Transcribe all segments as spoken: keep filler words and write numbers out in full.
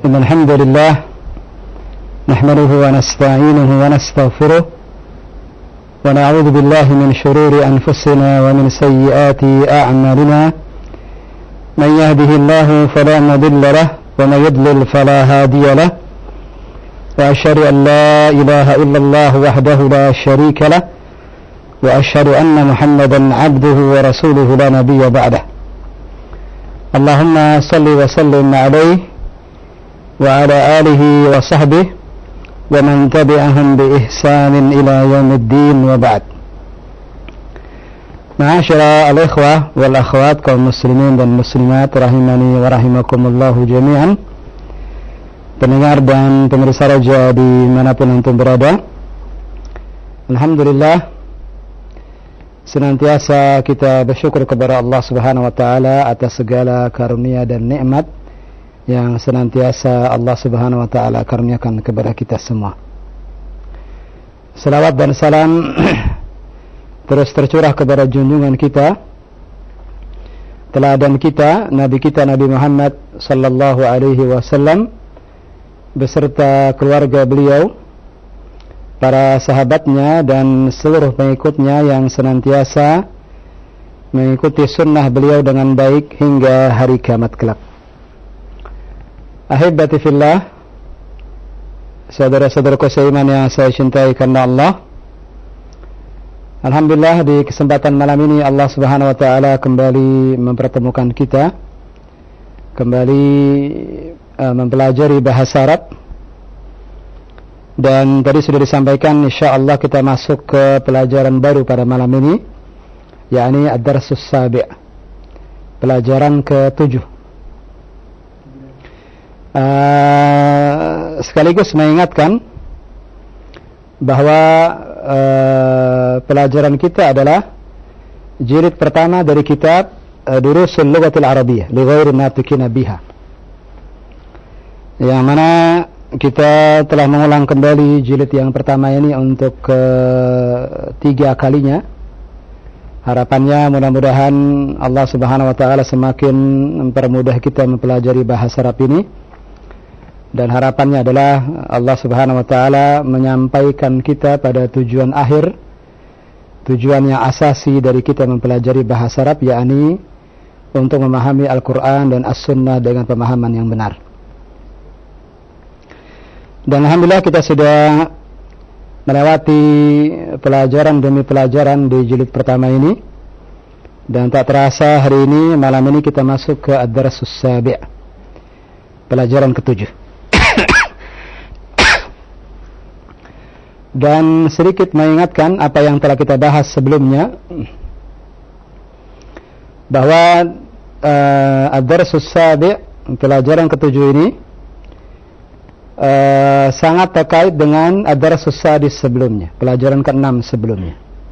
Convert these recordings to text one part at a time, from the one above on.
إن الحمد لله نحمده ونستعينه ونستغفره ونعوذ بالله من شرور أنفسنا ومن سيئات أعمالنا من يهده الله فلا مضل له ومن يضلل فلا هادي له وأشهد أن لا إله إلا الله وحده لا شريك له وأشهد أن محمدا عبده ورسوله لا نبي بعده اللهم صل وسلم عليه وعلى آله وصحبه ومن تبعهم بإحسان إلى يوم الدين وبعد. Ma'asyara al-ikhwah wal akhwat kaum muslimin dan muslimat rahimani wa rahimakumullahu jami'an, pendengar dan pemirsa raja dimanapun antum berada, alhamdulillah senantiasa kita bersyukur kepada Allah Subhanahu wa taala atas segala karunia dan nikmat yang senantiasa Allah Subhanahu wa taala karuniakan kepada kita semua. Salawat dan salam terus tercurah kepada junjungan kita, teladan kita, Nabi kita Nabi Muhammad sallallahu alaihi wasallam beserta keluarga beliau, para sahabatnya dan seluruh pengikutnya yang senantiasa mengikuti sunnah beliau dengan baik hingga hari kiamat kelak. Ahibati fillah, saudara-saudaraku seiman yang saya cintai karena Allah, alhamdulillah di kesempatan malam ini Allah Subhanahu wa taala kembali mempertemukan kita, kembali uh, mempelajari bahasa Arab. Dan tadi sudah disampaikan, insyaallah kita masuk ke pelajaran baru pada malam ini, yakni ad-darsus sabi', pelajaran ketujuh. Uh, sekaligus mengingatkan bahwa uh, pelajaran kita adalah jilid pertama dari kitab uh, Durusul Lughatil Arabiyyah li ghairi natiqina biha, yang mana kita telah mengulang kembali jilid yang pertama ini untuk ketiga uh, kalinya. Harapannya mudah-mudahan Allah Subhanahu wa taala semakin mempermudah kita mempelajari bahasa Arab ini, dan harapannya adalah Allah Subhanahu wa taala menyampaikan kita pada tujuan akhir, tujuan yang asasi dari kita mempelajari bahasa Arab, yakni untuk memahami Al-Quran dan As-Sunnah dengan pemahaman yang benar. Dan alhamdulillah kita sudah melewati pelajaran demi pelajaran di jilid pertama ini, dan tak terasa hari ini, malam ini kita masuk ke ad-darsus sabi', pelajaran ketujuh. Dan sedikit mengingatkan apa yang telah kita bahas sebelumnya, bahwa uh, ad-darsus sabi', pelajaran ketujuh ini uh, sangat terkait dengan ad-darsus sadis sebelumnya, pelajaran keenam sebelumnya.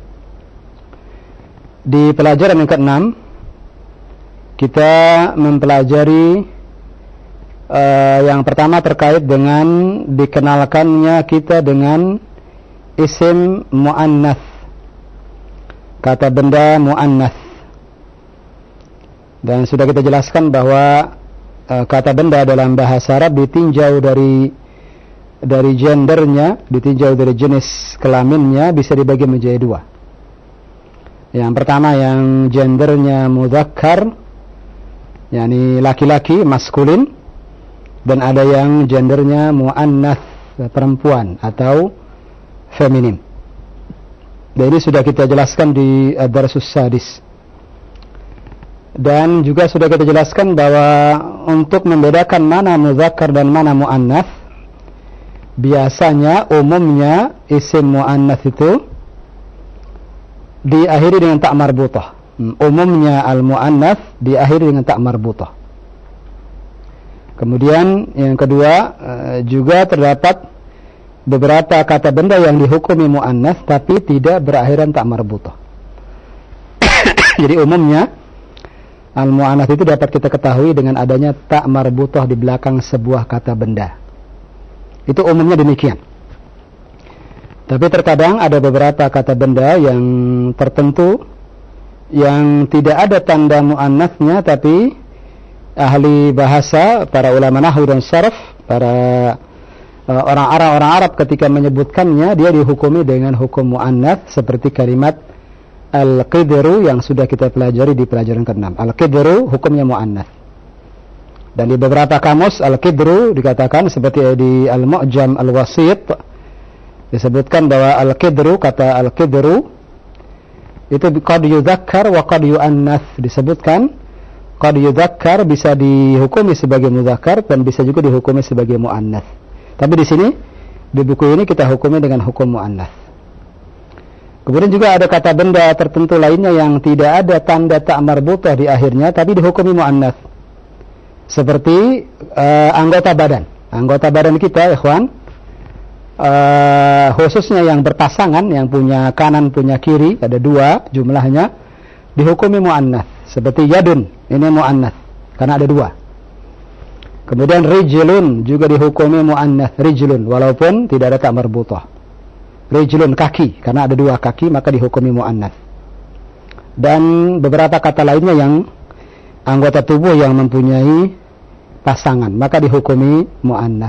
Di pelajaran yang keenam kita mempelajari uh, yang pertama terkait dengan dikenalkannya kita dengan isim mu'annath, kata benda mu'annath. Dan sudah kita jelaskan bahwa uh, kata benda dalam bahasa Arab ditinjau dari dari gendernya, ditinjau dari jenis kelaminnya, bisa dibagi menjadi dua. Yang pertama yang gendernya mudzakkar, yakni laki-laki, maskulin, dan ada yang gendernya mu'annath, perempuan atau feminim. Dan ini sudah kita jelaskan di ad-darsus sadis. Dan juga sudah kita jelaskan bahwa untuk membedakan mana mudzakkar dan mana mu'annath, biasanya umumnya isim mu'annath itu diakhiri dengan ta' marbutah. Umumnya al-mu'annath diakhiri dengan ta' marbutah. Kemudian yang kedua, juga terdapat beberapa kata benda yang dihukumi mu'annath tapi tidak berakhiran ta' marbutah. Jadi umumnya al-mu'annath itu dapat kita ketahui dengan adanya ta' marbutah di belakang sebuah kata benda. Itu umumnya demikian. Tapi terkadang ada beberapa kata benda yang tertentu yang tidak ada tanda mu'annathnya, tapi ahli bahasa, para ulama nahwu dan sarf Para uh, orang Arab orang Arab ketika menyebutkannya dia dihukumi dengan hukum muannats seperti kalimat al-qidru yang sudah kita pelajari di pelajaran keenam. Al-qidru hukumnya muannats. Dan di beberapa kamus al-qidru dikatakan seperti di Al-Mu'jam Al-Wasit disebutkan bahwa al-qidru, kata al-qidru itu qad yudzakkar wa qad yu'annats, disebutkan qad yudzakkar bisa dihukumi sebagai mudzakkar dan bisa juga dihukumi sebagai muannats. Tapi di sini di buku ini kita hukumi dengan hukum muannats. Kemudian juga ada kata benda tertentu lainnya yang tidak ada tanda ta' marbutah di akhirnya tapi dihukumi muannats. Seperti uh, anggota badan. Anggota badan kita, ikhwan, uh, khususnya yang berpasangan, yang punya kanan, punya kiri, ada dua jumlahnya, dihukumi muannats. Seperti yadun, ini muannats karena ada dua. Kemudian rijlun juga dihukumi muannats, rijlun, walaupun tidak ada ta' marbutah. Rijlun, kaki, karena ada dua kaki maka dihukumi muannats. Dan beberapa kata lainnya yang anggota tubuh yang mempunyai pasangan maka dihukumi muannats.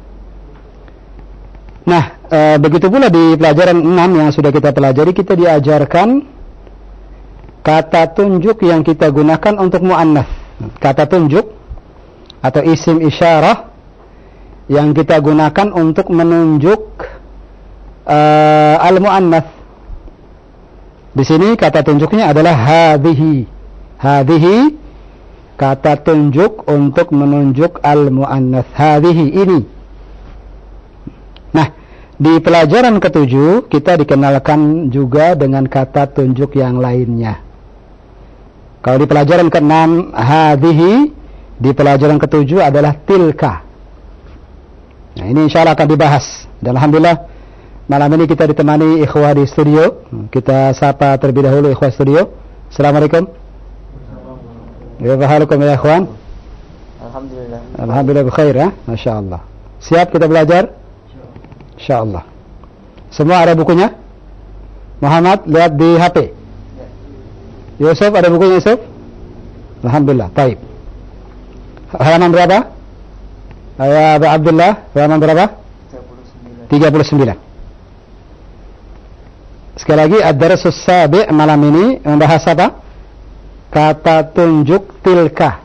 Nah, e, begitu pula di pelajaran enam yang sudah kita pelajari, kita diajarkan kata tunjuk yang kita gunakan untuk muannats. Kata tunjuk atau isim isyarah yang kita gunakan untuk menunjuk e, al-muannats. Di sini kata tunjuknya adalah hadhihi. Hadhihi kata tunjuk untuk menunjuk al-muannats, hadhihi, ini. Nah, di pelajaran ketujuh kita dikenalkan juga dengan kata tunjuk yang lainnya. Kalau di pelajaran keenam hadhihi, di pelajaran ketujuh adalah tilka. Nah, ini insyaallah akan dibahas. Dan alhamdulillah malam ini kita ditemani ikhwah di studio. Kita sapa terlebih dahulu ikhwah studio. Assalamualaikum. Bagaimana ya ikhwan? Alhamdulillah. Alhamdulillah bikhair ya, masyaallah. Siap kita belajar? Insyaallah. Semua ada bukunya? Muhammad lihat di H P. Yusuf ada bukunya Yusuf? Alhamdulillah. Baik. Halaman berapa? Ayah Abu Abdullah, halaman berapa? tiga puluh sembilan. Sekali lagi ad-darsus sabi' malam ini membahas apa? Kata tunjuk tilka.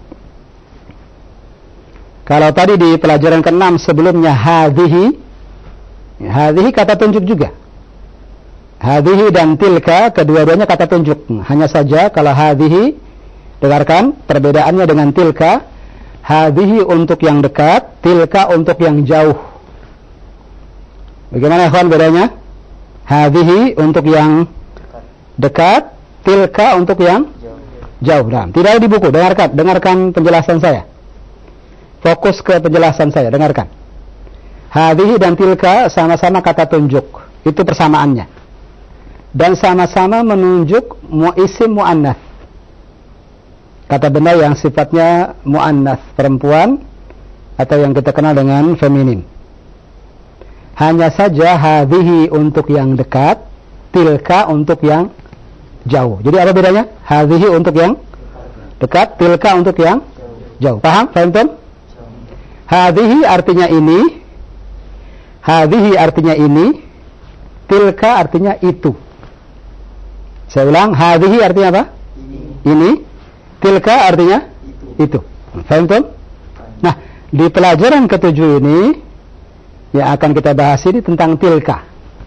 Kalau tadi di pelajaran keenam sebelumnya hadhihi, hadhihi kata tunjuk juga. Hadhihi dan tilka kedua-duanya kata tunjuk. Hanya saja kalau hadhihi, dengarkan perbedaannya dengan tilka. Hadhihi untuk yang dekat, tilka untuk yang jauh. Bagaimana ikhwan bedanya? Hadhihi untuk yang dekat, tilka untuk yang jauh. Nah, tidak ada di buku. Dengarkan, dengarkan penjelasan saya. Fokus ke penjelasan saya. Dengarkan. Hadhihi dan tilka sama-sama kata tunjuk. Itu persamaannya. Dan sama-sama menunjuk isim muannats. Kata benda yang sifatnya muannats, perempuan atau yang kita kenal dengan feminin. Hanya saja hadhihi untuk yang dekat, tilka untuk yang jauh. Jadi apa bedanya? Hadhihi untuk yang dekat, tilka untuk yang jauh. Paham? Paham tuh? Hadhihi artinya ini, hadhihi artinya ini, tilka artinya itu. Saya ulang, hadhihi artinya apa? Ini. Ini. Tilka artinya itu. itu. Paham tuh? Nah, di pelajaran ketujuh ini yang akan kita bahas ini tentang tilka.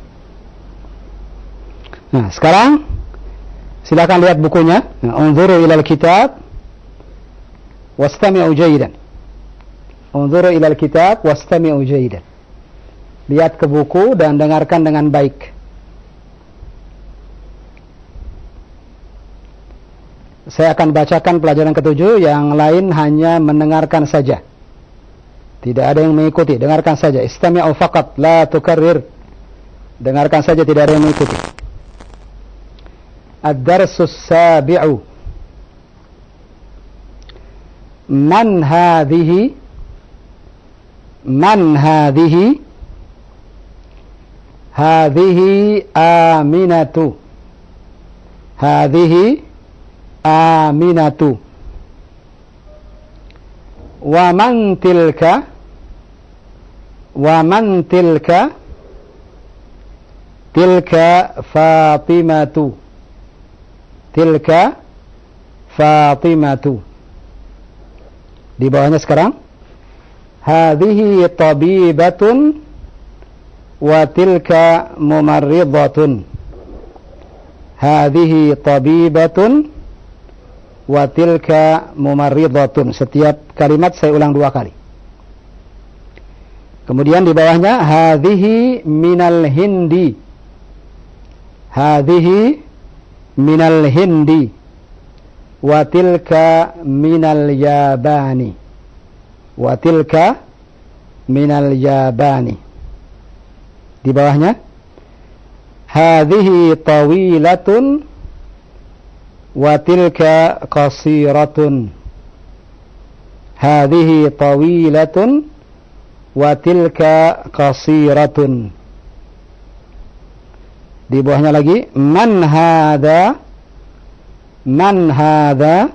Nah, sekarang silakan lihat bukunya. Unzuru ilal kitab wastami'u jayyidan. Unzuru ilal kitab wastami'u jayyidan. Lihat ke buku dan dengarkan dengan baik. Saya akan bacakan pelajaran ketujuh, yang lain hanya mendengarkan saja. Tidak ada yang mengikuti, dengarkan saja. Istami'u faqat, la tukarrir. Dengarkan saja, tidak ada yang mengikuti. Ad-darsus sabi'u. Man hadhihi? Man hadhihi? Hadhihi Aminatu. Hadhihi Aminatu. Wa man tilka? Wa man tilka? Tilka Fatimatu. Tilka Fatimatu. Di bawahnya sekarang. Hadhihi tabibatun wa tilka mumarridatun. Hadhihi tabibatun wa tilka mumarridatun. Setiap kalimat saya ulang dua kali. Kemudian di bawahnya hadhihi minal hindi. Hadhihi minal hindi wa tilka minal yabani. Wa tilka minal yabani. Di bawahnya hadhihi tawilatun wa tilka qasiratun. Hadhihi tawilatun wa tilka qasiratun. Di bawahnya lagi man hadha? Man hadha?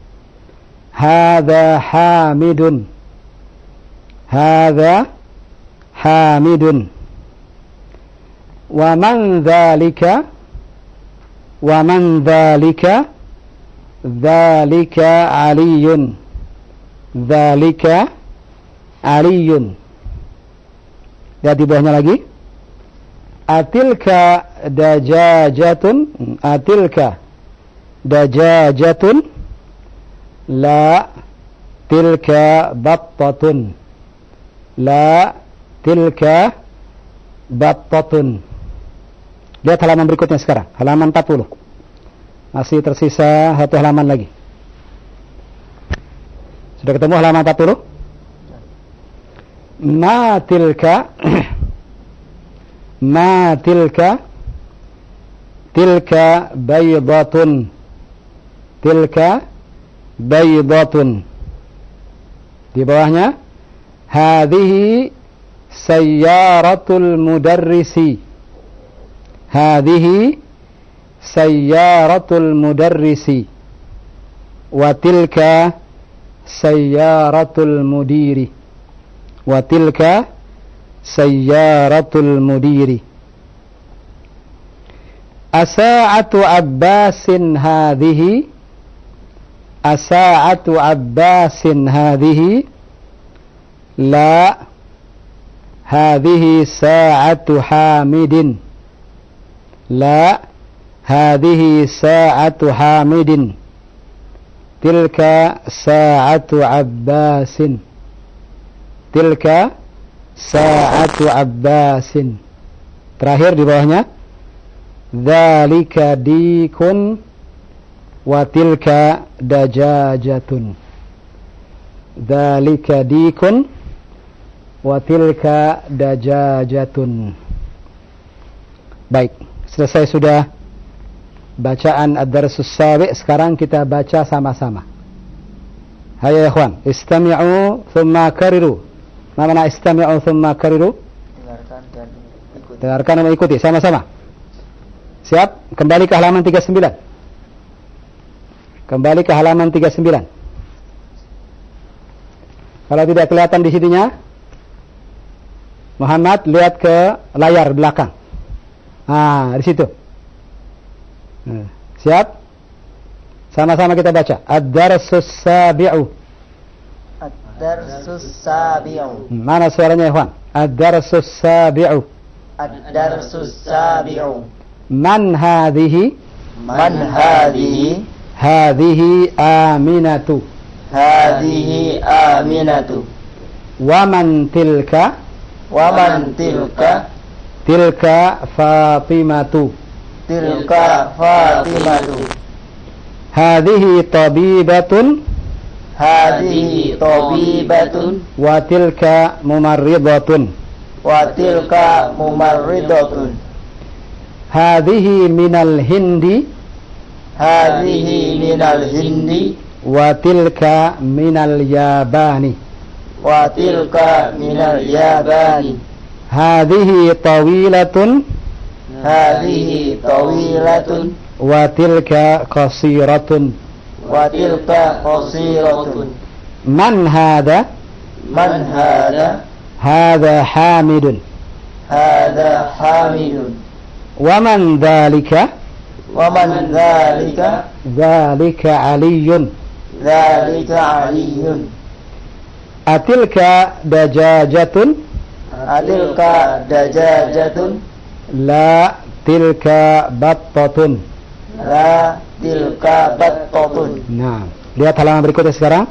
Hadha hamidun. Hadha hamidun. Wa man dhalika? Wa man dhalika? Dhalika aliyun. Dhalika aliyun. Dan di bawahnya lagi atilka dajajatun. Atilka dajajatun. La tilka battatun. La tilka battatun. Lihat halaman berikutnya sekarang, halaman empat puluh. Masih tersisa satu halaman lagi. Sudah ketemu halaman empat puluh? Ma tilka ma tilka tilka baydatun. Tilka baydatun. Di bawahnya hadhihi sayyaratul mudarrisi. Hadhihi sayyaratul mudarrisi. Wa tilka sayyaratul mudiri. Wa tilka sayyaratul mudiri. Asa'atu Abbasin hadhihi. Asa'atu Abbasin hadhihi. La hadhihi sa'atu Hamidin. La hadhihi sa'atu Hamidin. Tilka sa'atu Abbasin. Tilka sa'atu Abbasin. Terakhir di bawahnya dzalika dikun wa tilka dajajatun. Dzalika dikun wa tilka dajajatun. Baik, selesai sudah bacaan ad-darsus sabi'. Sekarang kita baca sama-sama. Hayya ya ikhwan, istami'u thumma kariru. Ma mana istami'u thumma kariru? Dengarkan dan ikuti. Dengarkan dan ikuti sama-sama. Siap? Kembali ke halaman tiga puluh sembilan. Kembali ke halaman tiga puluh sembilan. Kalau tidak kelihatan di sininya, Muhammad lihat ke layar belakang. Ah, di situ. Siap? Sama-sama kita baca. Ad-darsus sabi'u. Ad-darsus sabi'u. Mana suaranya, ikhwan? Ad-darsus sabi'u. Ad-darsus sabi'u. Man hadhihi? Man hadhihi? Hadhihi Aminatu. Hadhihi Aminatu. Wa man tilka? Wa man tilka? Tilka Fatimatu. Tilka Fatimatu. Hadhihi tabibatun. Hadhihi tabibatun. Wa tilka mumarridatun. Wa tilka mumarridatun. Hadhihi minal hindi. Hadhihi minal hindi. Wa tilka minal yabani. Wa tilka minal yabani. Hadhihi tawilatun. Hadhihi tawilatun. Wa tilka qasiratun. Wa tilka qasiratun. Man hadha? Man hadha? Hadza Hamidun. Hadza Hamidun. Wa man dzalika? Wa man dzalika? Dzalika Aliyun. Dzalika Aliyun. Atilka dajajatun? Atilka dajajatun. La tilka battatun. La tilka battatun. Nah, lihat halaman berikutnya sekarang.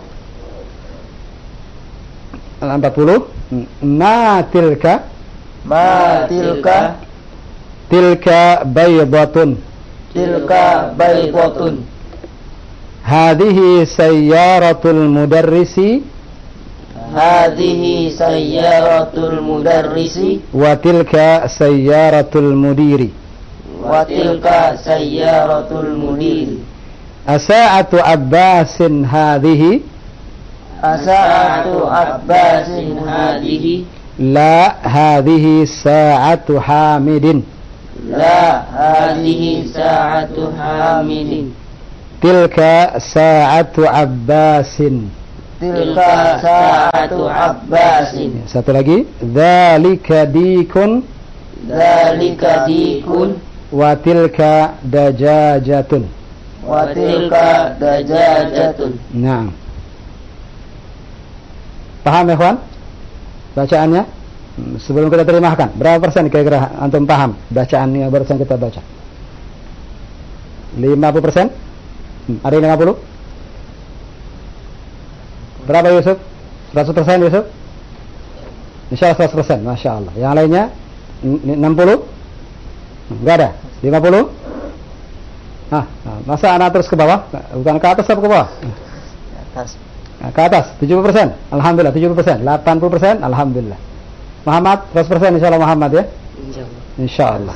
Halaman empat puluh. Ma tilka? Ma tilka? Tilka baydatun. Tilka baydatun. Hadhihi sayyaratul mudarrisi. Hadhihi sayyaratul mudarrisi. Wa tilka sayyaratul mudiri. Wa tilka sayyaratul mudiri. Asa'atu Abbasin hadhihi? Asa'atu Abbasin hadhihi. La, hadhihi sa'atu Hamidin. La, hadhihi sa'atu Hamidin. Tilka sa'atu Abbasin. Tilka sa'atu Abbasin. Satu lagi. Dzalika dikun. Dzalika dikun. Wa tilka dajajatun. Wa tilka dajajatun. Nah. Paham ya kawan? Bacaannya? Sebelum kita terjemahkan, berapa persen kira-kira antum paham bacaan yang barusan kita baca? lima puluh persen? Hmm, ada yang lima puluh? Berapa Yusuf? seratus persen Yusuf? Insya Allah seratus persen, Masya Allah. Yang lainnya? enam puluh? Enggak ada? lima puluh? Ah, masa anak terus ke bawah? Bukan ke atas atau ke bawah? Atas. Nah, ke atas, tujuh puluh persen. Alhamdulillah, tujuh puluh persen. delapan puluh persen. Alhamdulillah. Muhammad, seratus persen insya Allah Muhammad ya? Insya Allah.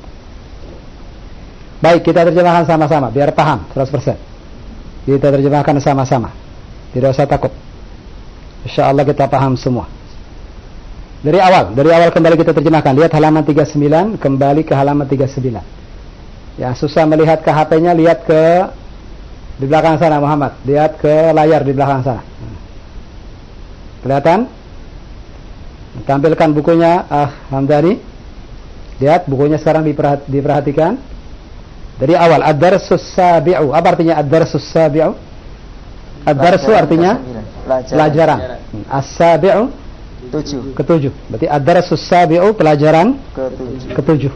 Baik, kita terjemahkan sama-sama, biar paham, seratus persen. Kita terjemahkan sama-sama. Tidak usah takut. Insya Allah kita paham semua. Dari awal, dari awal kembali kita terjemahkan. Lihat halaman tiga puluh sembilan, kembali ke halaman tiga puluh sembilan. Yang susah melihat ke H P-nya, lihat ke di belakang sana Muhammad. Lihat ke layar di belakang sana. Kelihatan? Tampilkan bukunya Ah Hamdani. Lihat bukunya sekarang diperhati, diperhatikan. Dari awal ad-darsus sabi'u. Apa artinya ad-darsus sabi'u? Ad-darsu artinya pelajaran. As-sabi'u tujuh. Ketujuh. Berarti ad-darsus sabi'u pelajaran Ketujuh. ketujuh.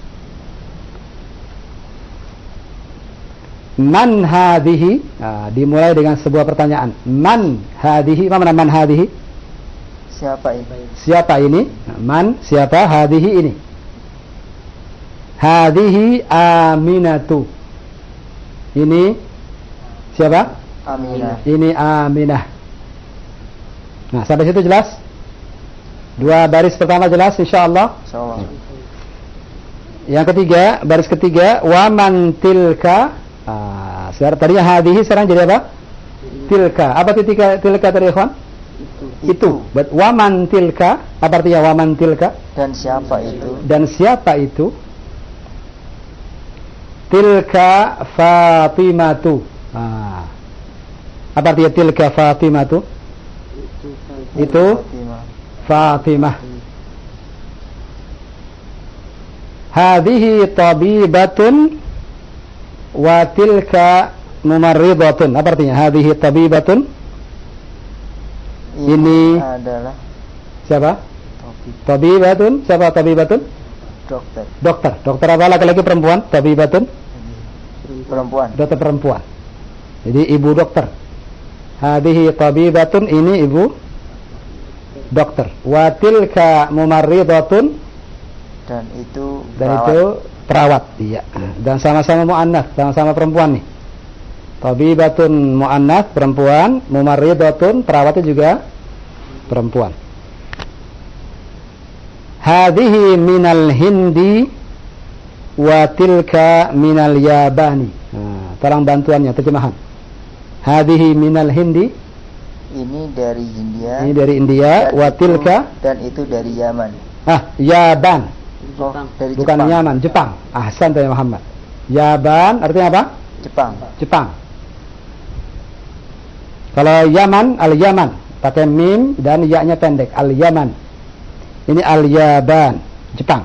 Man hadhihi? Nah, dimulai dengan sebuah pertanyaan. Man hadhihi? Apa makna man hadhihi? Siapa ini? Siapa ini? Man, siapa? Hadhihi ini. Hadhihi Aminatu. Ini siapa? Aminah. Ini Aminah. Nah, sampai situ jelas? Dua baris pertama jelas insyaallah. Insyaallah. Yang ketiga, baris ketiga, wa man tilka. Ah, sekarang tadinya hadhihi, sekarang jadi apa? Tilka. Apa tilka tilka tadi, ikhwan? Itu. But wa man tilka, apa artinya wa man tilka? Dan siapa itu? Dan siapa itu? Tilka Fatimatu. Ah. Apa artinya tilka Fatimatu? Itu Fatimah. Fatimah. Hadhihi tabibatun wa tilka mumarridatun. Apa artinya? Hadhihi tabibatun. Ini, Ini adalah siapa? topik Tabibatun. Siapa tabibatun? dokter Dokter. Dokter apa, laki-laki perempuan? Tabibatun. perempuan. Dokter perempuan. Jadi ibu dokter. Hadhihi tabibatun, ini ibu dokter. Wa tilka mumarridatun. Dan itu Dan perawat. itu perawat. Iya. Dan sama-sama muannats, sama-sama perempuan nih. Tabibatun muannats, perempuan. Mumarridatun, perawatnya juga perempuan. Hadhihi minal Hindi wa tilka minal Yabani. Nah, tolong bantuannya terjemahan. Hadhihi minal Hindi. Ini dari India. Ini dari India. Dan Wa itu- tilka. Dan itu dari Yaman. Ah, Yaban. Oh, dari Bukan Jepang. Yaman, Jepang. Ahsan ya Muhammad. Yaban artinya apa? Jepang. Jepang. Kalau Yaman, Al-Yaman pakai mim dan ya-nya pendek. Al-Yaman. Ini al-Yaban, Jepang.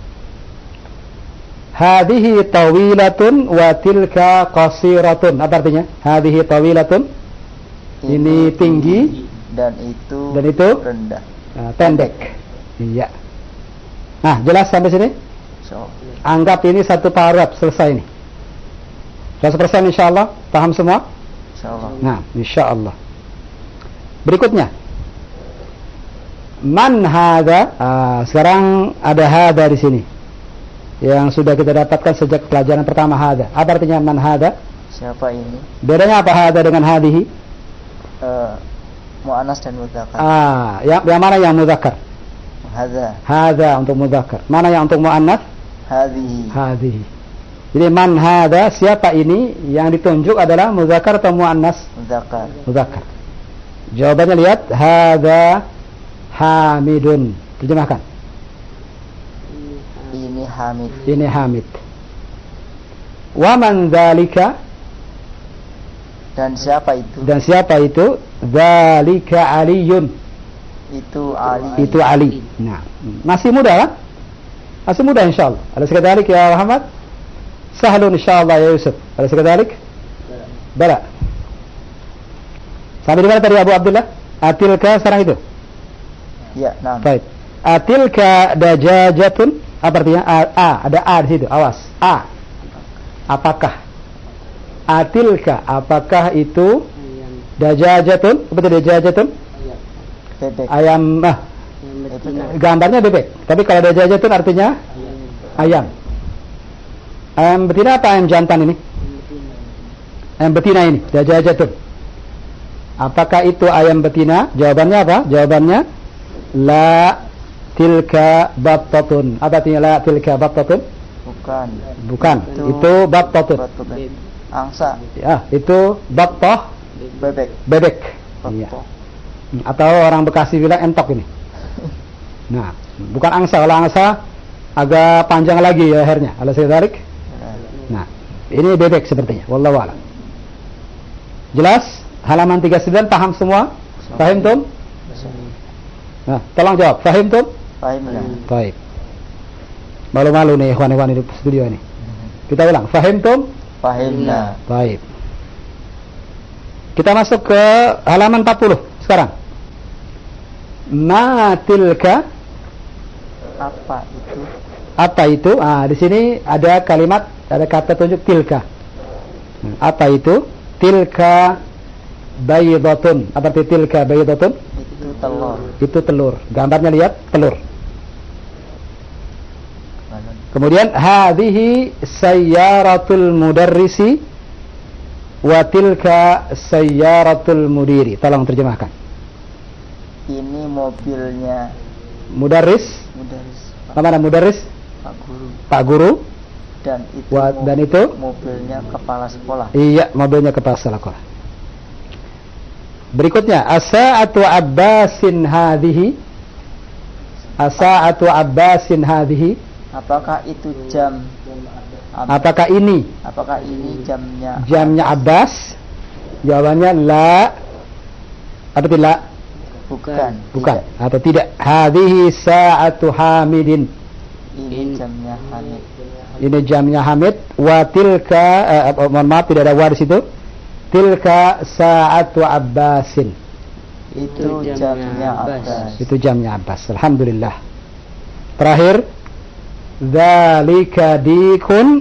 Hadhihi tawilatun wa tilka qasiratun. Apa artinya? Hadhihi tawilatun. Ini, ini tinggi dan itu dan itu rendah. Nah, pendek. Iya. Nah, jelas sampai sini? So. Anggap ini satu paragraf selesai ini. seratus persen insyaallah. Paham semua? Insyaallah. Nah, insyaallah. Berikutnya. Man hadza? Ah, sekarang ada hadza di sini. Yang sudah kita dapatkan sejak pelajaran pertama hadza. Apa artinya man hadza? Siapa ini? Bedanya apa hadza dengan hadihi? Uh, muannas dan mudzakkar. Ah, yang, yang mana yang mudzakkar? Hadza. Hadza untuk mudzakkar. Mana yang untuk muannas? Hadhihi. Hadhihi. Jadi man hadza, siapa ini? Yang ditunjuk adalah mudzakkar atau muannas? Mudzakkar. Mudzakkar. Jawabannya lihat, hadza Hamidun. Terjemahkan. Ini Hamid. Ini Hamid. Wa man dzalika? Dan siapa itu? Dan siapa itu? Dzalika Aliyun. Itu Ali. Itu Ali. Nah, masih muda kan? Masih muda insyaallah. Alas kadzalik ya Muhammad? Sahlun insyaallah ya Yusuf. Alas kadzalik? Bala. Sampai di mana tadi Abu Abdullah? Atilka sekarang itu? Ya, nah. Baik. Atilka dajajatun. Apa artinya? A, A, ada A di situ. Awas. A. Apakah? Atilka, apakah itu dajajatun? Apa itu dajajatun? Bebek. Ayam. Ah. Gambarnya bebek. Tapi kalau dajajatun artinya ayam. Ayam betina apa ayam jantan ini? Ayam betina ini, dajajatun. Apakah itu ayam betina? Jawabannya apa? Jawabannya la tilka battatun. Apa artinya la tilka battatun? Bukan. Bukan. Itu, itu battatun. Angsa. Ya, itu battah. Bebek. Bebek. Iya. Atau orang Bekasi bilang entok ini. Nah, bukan angsa. Kalau angsa agak panjang lagi ya lehernya. Alas kadzalik. Nah, ini bebek sepertinya. Wallahu a'lam. Jelas? Halaman tiga puluh sembilan paham semua? Fahim tum? Nah, tolong jawab. Fahim tum? Fahim lah. Baik. Malu-malu nih ikhwan-ikhwan di studio ini. Kita ulang. Fahim tum? Fahim lah. Baik. Kita masuk ke halaman empat puluh sekarang. Ma tilka? Apa itu? Apa itu? Ah, di sini ada kalimat, ada kata tunjuk tilka. Apa itu? Tilka baydatun. Apa arti tilka baydatun? Itu telur. Itu telur. Gambarnya lihat, telur. Kemudian hadhihi sayyaratul mudarrisi wa tilka sayyaratul mudiri. Tolong terjemahkan. Ini mobilnya mudarris. Mudarris. Mana mudarris? Pak Guru. Pak Guru. Dan itu Wa, dan itu mobilnya kepala sekolah. Iya, mobilnya kepala sekolah. Berikutnya, asa'atu Abbasin hadhihi. Asa'atu Abbasin hadhihi. Apakah itu jam? Apakah ini? Apakah ini jamnya? Jamnya Abbas? Jawabannya la. Atau tidak? Bukan. Bukan. Tidak. Atau tidak? Hadhihi sa'atu Hamidin. Ini jamnya Hamid. Ini jamnya Hamid. Wa tilka, eh, mohon maaf tidak ada wa di situ. Tilka sa'atu Abbasin. Itu jamnya Abbas. Itu jamnya Abbas. Alhamdulillah. Terakhir, dzalika dikun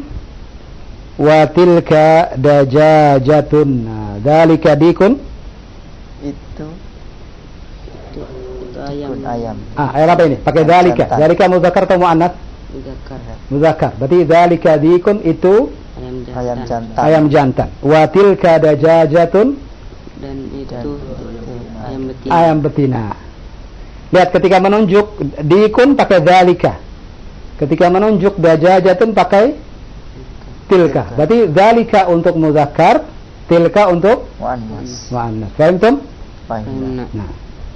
wa tilka dajajatun. Nah, dzalika dikun Itu itu, itu ayam. ayam. Ah, ayam apa ini? Pakai dzalika. Dzalika muzakkar atau muannats? Muzakkar. Muzakkar. Berarti dzalika dikun itu Ayam jantan. Ayam jantan. ayam jantan. Wa tilka dajajatun Dan itu ayam betina. ayam betina. Lihat ketika menunjuk dikun pakai dzalika. Ketika menunjuk dajajatun pakai tilka. Berarti dzalika untuk muzakkar, tilka untuk Muannas. muannats. Paham tum? Fahim. Nah.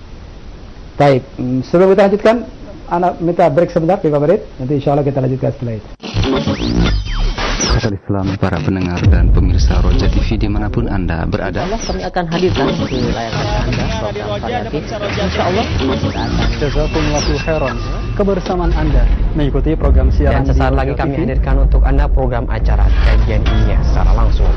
Baik, hmm, sebelum kita lanjutkan, anak minta break sebentar lima menit. Nanti insyaallah kita lanjutkan setelah itu. Sahabat Islam, para pendengar dan pemirsa Roja T V dimanapun Anda berada, Allah kami akan hadirkan di layar kaca Anda program variatif. Insya Allah kita akan Jazakumullahu khairan. kebersamaan Anda mengikuti program siaran. Dan sesaat lagi kami hadirkan untuk Anda program acara kajian ilmiah secara langsung.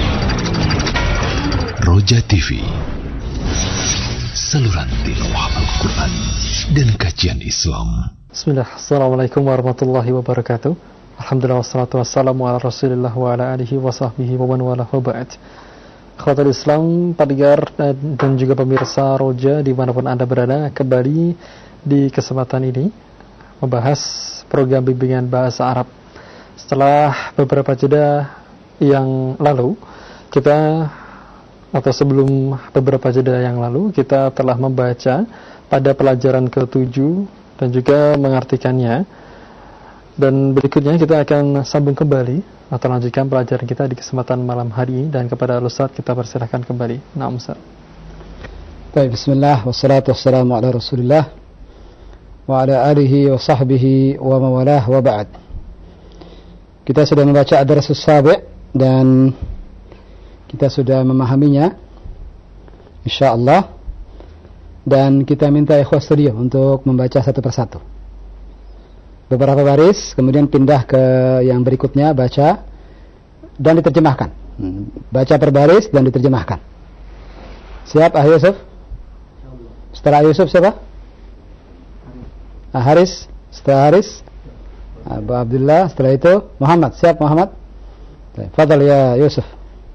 Roja T V, saluran tilawah Al-Quran dan kajian Islam. Bismillah, Assalamualaikum warahmatullahi wabarakatuh. Alhamdulillah, wassalatu wassalamu ala rasulillah wa ala alihi wa sahbihi wa man wala wa ba'd. Akhwatul Islam, pendengar dan juga pemirsa Roja dimanapun Anda berada, kembali di kesempatan ini membahas program bimbingan bahasa Arab. Setelah beberapa jeda yang lalu, kita atau sebelum beberapa jeda yang lalu, kita telah membaca pada pelajaran ketujuh dan juga mengartikannya. Dan berikutnya kita akan sambung kembali atau lanjutkan pelajaran kita di kesempatan malam hari ini, dan kepada Ustaz kita persilahkan kembali. Naam Ustaz. Baik, bismillah wassalatu wassalamu ala Rasulillah wa ala alihi wa sahbihi wa mawalah wa ba'd. Kita sudah membaca ad-darasus sabi' dan kita sudah memahaminya insyaallah, dan kita minta ikhwah studio untuk membaca satu persatu beberapa baris, kemudian pindah ke yang berikutnya, baca dan diterjemahkan. Baca per baris dan diterjemahkan. Siap Ah Yusuf? Setelah Yusuf siapa? Ah Haris. Setelah Haris Abu Abdullah. Setelah itu Muhammad. Siap Muhammad? Fadal ya Yusuf.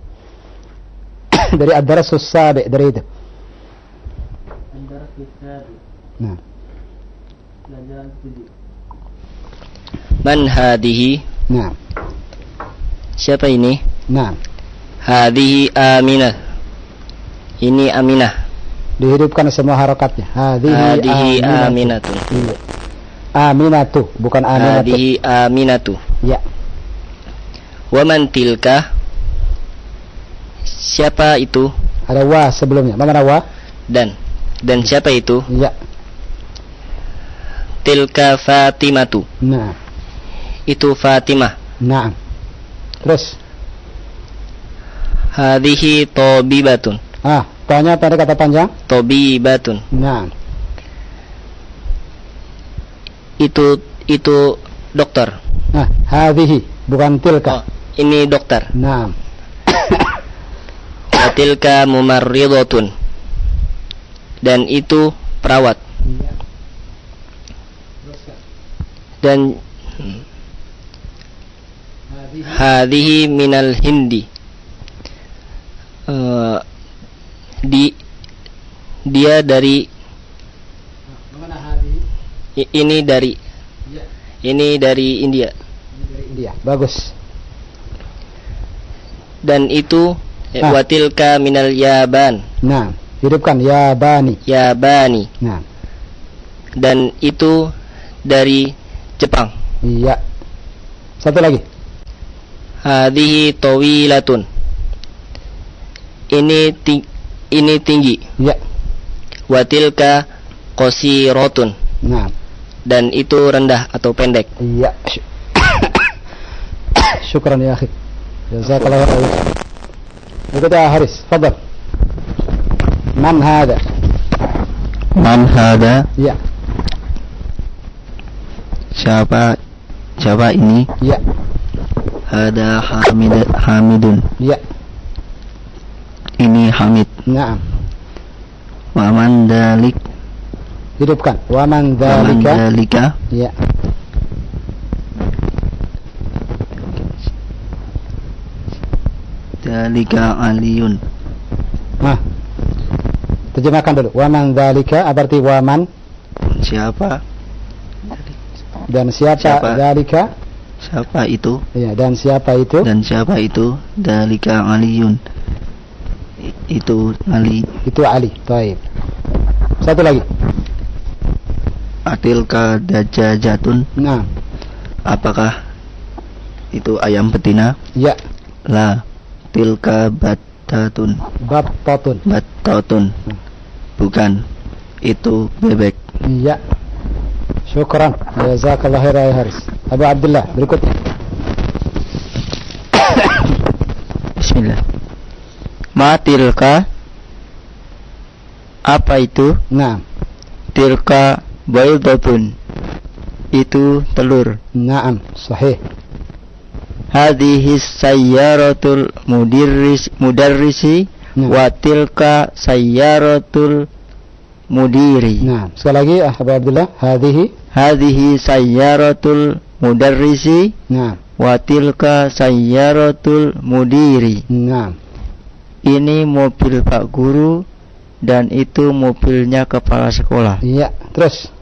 Dari ad-darasus sabi', dari itu. Ad-darasus sabi'. Nah. Pelajaran tujuh. Man hadihi? Nah. Siapa ini? Nah. Hadihi Aminah. Ini Aminah. Dihidupkan semua harokatnya. Hadihi, hadihi Aminatu. Iya. Aminatu, bukan Aminatu. Hadihi Aminatu. Ya. Wa man tilka? Siapa itu? Ada wa sebelumnya. Mana wa? Dan. Dan siapa itu? Ya. Tilka Fatimatu. Nah. Itu Fatimah. Nah. Terus. Hadihi Tobibatun. Ah, tanya pendek kata panjang? Tobibatun. Nah. Itu itu dokter. Nah, hadihi bukan tilka. Oh, ini dokter. Nah. Wa tilka mumarridatun. Dan itu perawat. Dan hmm. Hadihi minal Hindi. Uh, di dia dari I, ini dari ini dari India. Dari India. Bagus. Dan itu ah. watilka minal Yaban. Nah, hidupkan Yabani. Yabani. Nah. Dan itu dari Jepang. Iya. Satu lagi. Hadihi tawilatun. Ini ting- ini tinggi. Iya. Watilka qasiratun. Nah. Dan itu rendah atau pendek. Iya. Syukran ya akhi. Jazakallahu khairan. Ikut ya Haris, fadal. Man hada? Man hada? Iya. Siapa siapa ini? Iya. Hada Hamid Hamidun. Iya. Ini Hamid. Naam. Wa man dalik? Hidupkan. Wa man dalika? Wa man dalika? Iya. Dalika Aliyun. Nah. Terjemahkan dulu. Wa man dalika, apa arti wa man? Siapa? Dan siapa, siapa? Dalika? Siapa itu? Iya, dan siapa itu? Dan siapa itu? Dalika Aliyun. I- itu Ali. Itu Ali. Baik. Satu lagi. Atilka dajajatun. Nah. Apakah itu ayam betina? Ya. La. Tilka battatun. Battatun. Battatun. Hmm. Bukan. Itu bebek. Iya. Syukran. Jazakallah khairan ya Haris. Abu Abdullah, berikutnya. Bismillah. Ma tilka? Apa itu? Nah. Tilka baydatun. itu telur. Naam, sahih. Hadhihi sayyaratul mudirris mudarrisi Nah. wa tilka sayyaratul mudiri. Nah, sekali lagi Abu Abdullah, hadhihi. Hadhihi sayyaratul mudarrisi Nah, wa tilka sayyaratul mudiri. nah. Ini mobil Pak Guru dan itu mobilnya kepala sekolah. Iya, terus.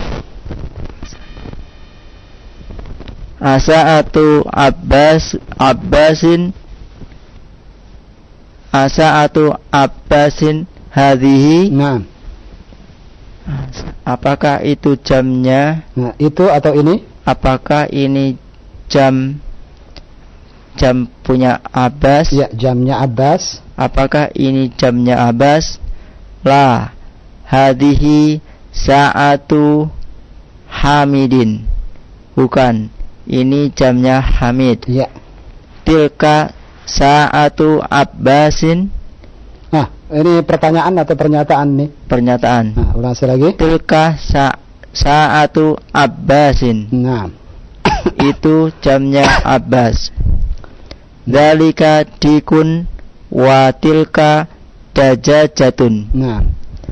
Asa'atu Abbas Abbasin Asa'atu Abbasin hadhihi. Nah. Apakah itu jamnya? Nah, itu atau ini? Apakah ini jam jam punya Abbas? Ya, jamnya Abbas. Apakah ini jamnya Abbas? La. Hadhihi sa'atu Hamidin. Bukan. Ini jamnya Hamid. Ya. Tilka sa'atu Abbasin. Nah, ini pertanyaan atau pernyataan nih? Pernyataan. Nah, ulang sekali lagi. Tilka sa sa'atu Abbasin. Nah. Itu jamnya Abbas. Dzalika dikun wa tilka dajajatun. Nah.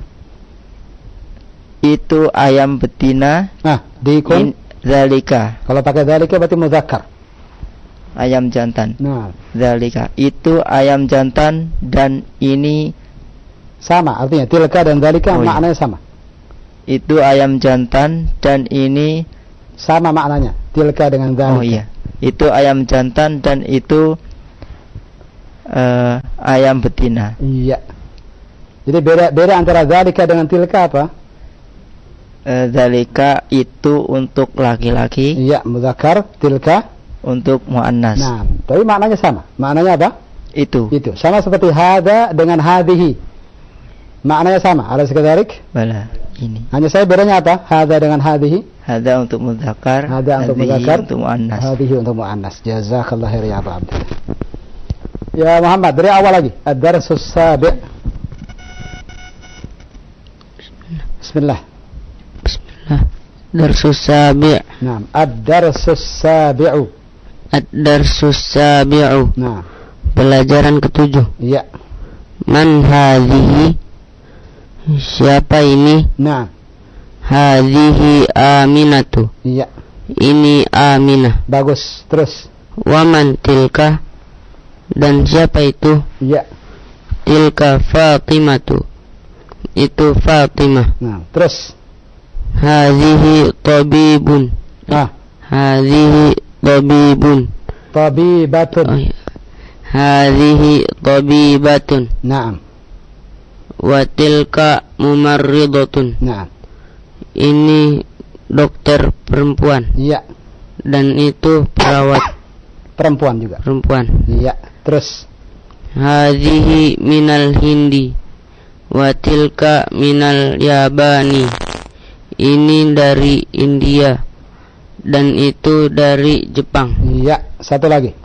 Itu ayam betina. Nah, dikun. In, Zalika. Kalau pakai zalika berarti muzakkar. Ayam jantan. Nah, Zalika. Itu ayam jantan dan ini sama artinya tilka dan zalika Oh, iya. maknanya sama. itu ayam jantan dan ini Sama maknanya. Tilka dengan zalika. oh iya. Itu ayam jantan dan itu uh, ayam betina. Iya. Jadi beda beda antara zalika dengan tilka apa? Uh, Zalika itu untuk laki-laki, Iya, muzakkar, tilka. untuk muannas. Nah, tapi maknanya sama. Maknanya apa? Itu. Itu. Sama seperti hada dengan hadhihi. Maknanya sama. Ada sekadarik? Bala ini. Hanya saya bedanya apa? Hada dengan hadhihi. Hada untuk muzakkar, Hada untuk hadhihi muzakkar, untuk muannas. hadhihi untuk muannas. Jazakallah khair ya Abu Abdullah. Ya Muhammad, dari awal lagi. Ad-darsus sabi'. Bismillah. Bismillah. Darsus sabi'. Naam, ad-darsus sabi'u. Ad-darsus sabi'u. Nah, Pelajaran ketujuh. iya. Man hadhihi? Siapa ini? Nah, Hadhihi Aminatu. iya. Ini Aminah. Bagus. Terus. Waman tilka? Dan siapa itu? Iya. Tilka Fatimatu. Itu Fatimah. Nah, terus. Hadhihi tabibun. Nah, Hadhihi tabibun. tabibatun. Oh, iya. Hadhihi tabibatun. Naam. Wa tilka mumarridatun. Naam. Ini dokter perempuan Iya. dan itu perawat Perempuan juga. perempuan. Iya. Terus. Hadhihi minal Hindi wa tilka minal Yabani. Ini dari India dan itu dari Jepang. Iya. Satu lagi.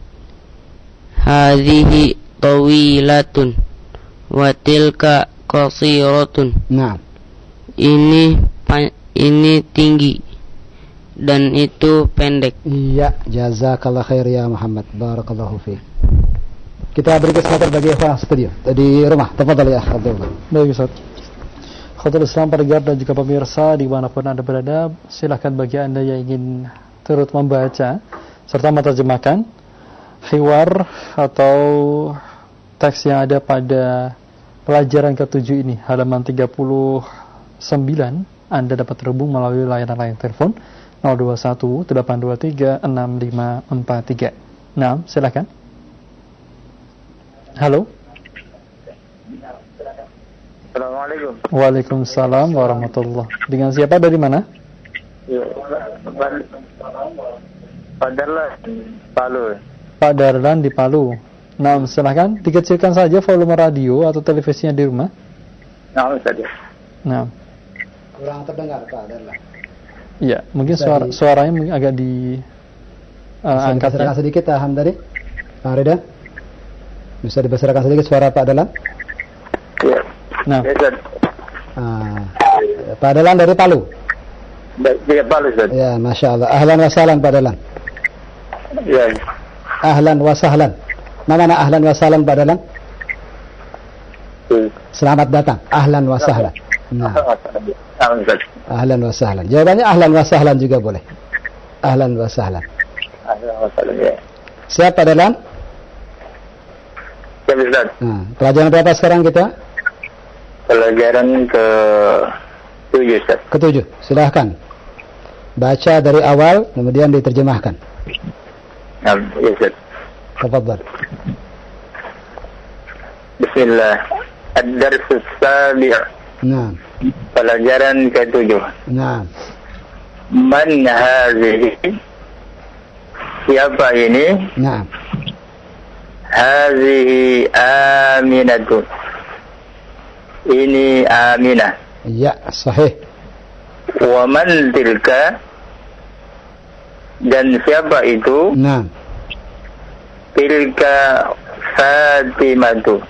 Hadhihi tawilatun wa tilka qasiratun. Nah. Ini pa- ini tinggi dan itu pendek. Iya. Jazakallah khair ya Muhammad. Barakallahu fiik. Kita beri kesempatan bagi ikhwan studio di rumah. Tafadhal ya Abdullah. Baik Ustaz. Khotbah Islam pendengar dan juga pemirsa dimanapun Anda berada, silakan bagi Anda yang ingin turut membaca serta menerjemahkan hiwar atau teks yang ada pada pelajaran ketujuh ini, halaman tiga puluh sembilan. Anda dapat terhubung melalui layanan line telepon nol dua satu delapan dua tiga enam lima empat tiga. Nah, silakan. Halo. Assalamualaikum. Waalaikumsalam warahmatullahi. Dengan siapa, dari mana? Ya, Pak Darlan, Palu. Pak Darlan di Palu. Nah, silakan dikecilkan saja volume radio atau televisinya di rumah. Nah, saja. Nah, Kurang terdengar Pak Darlan. iya, mungkin Bisa suara, di- suaranya mungkin agak di uh, Bisa angkat dibesarkan ya. sedikit Aham tadi. Pak Rida. Bisa dibesarkan sedikit suara Pak Darlan. Ya. Nah, Ya, Ustaz. Ah, Pak Darlan dari Palu. Dia Palu Ustaz. Ya, Masya Allah. Ahlan wa sahlan Pak Dahlan. Ya. Ahlan wa sahlan. Mana ahlan wa sahlan Pak Dahlan? Selamat datang. Ahlan wa sahlan. Nah. Ahlan wa sahlan. Jawabannya ahlan wa sahlan juga boleh. Ahlan wa sahlan. Ahlan wa sahlan ya. Siap Pak Dahlan? Siap Ustaz. Nah, pelajaran berapa sekarang kita? Pelajaran ke tujuh Ustaz. Ketujuh. Silahkan. Baca dari awal kemudian diterjemahkan. Ya, ya Ustaz. Tafadhal. Bismillah. Ad-darsus sabi'. Nah. Pelajaran ketujuh. Nah. Man hazihi? Siapa ini? Nah. Hazihi Aminatu. Ini Aminah. Ya, sahih. Wa man tilka? Dan siapa itu? Nah. Tilka Fatimatu.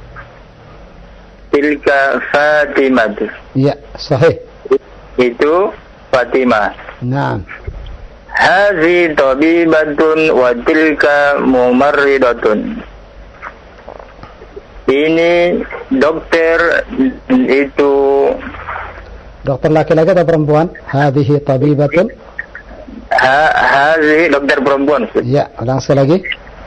Tilka Fatimatu. Ya, sahih. Itu Fatimah. Nah. Hazi tabibatun wa tilka mumarridatun. Ini dokter, itu dokter laki-laki atau perempuan? Hadhihi tabibatun. ha, hazi dokter perempuan. Ya, ulang sekali lagi.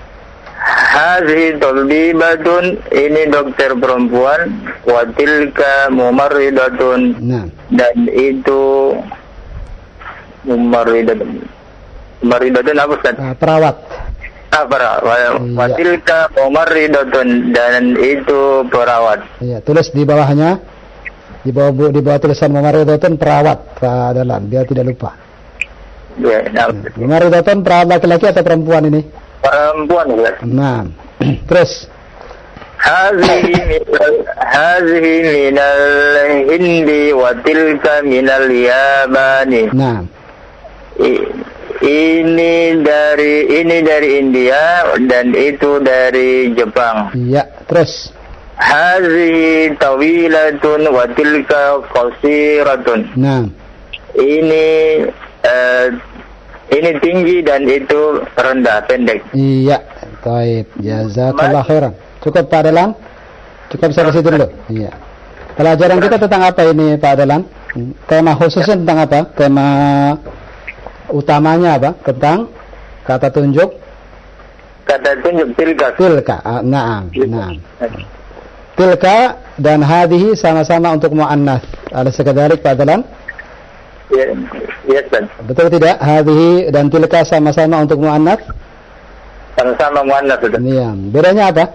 Hazi tabibatun, ini dokter perempuan, wa tilka mumarridatun. Nah. Dan itu mumarridatun. Mumarridatun apa Ustaz? Uh, perawat. Ah, perawat. Iya. Wa tilka mumarridatun, dan itu perawat. Iya, tulis di bawahnya. Di bawah bu, di bawah tulisan mumarridatun perawat Pak Dahlan, biar tidak lupa. Ya, nah, Mumarridatun perawat laki-laki atau perempuan ini? perempuan Ustaz. Nah. Terus. Hazihi minal hazihi minal Hindi wa tilka minal Yabani. Nah. I- Ini dari ini dari India dan itu dari Jepang. Iya, terus. Hazihi tawilatun wa tilka qasiratun. Nah. Ini uh, ini tinggi dan itu rendah, pendek. Iya, baik. Jazakallah khairan. Cukup Pak Dahlan? Cukup sampai situ dulu. Iya. Pelajaran kita tentang apa ini Pak Dahlan? Tema khususnya tentang apa? Tema utamanya apa? Tentang kata tunjuk Kata tunjuk tilka. tilka. Ah, naam, naam. Tilka dan hadhihi sama-sama untuk muannas. Ada sekadar Pak Dahlan? Ya, ya Ustaz. Betul tidak? Hadhihi dan tilka sama-sama untuk muannas? Sama-sama muannas Ustaz. Iya. Bedanya apa?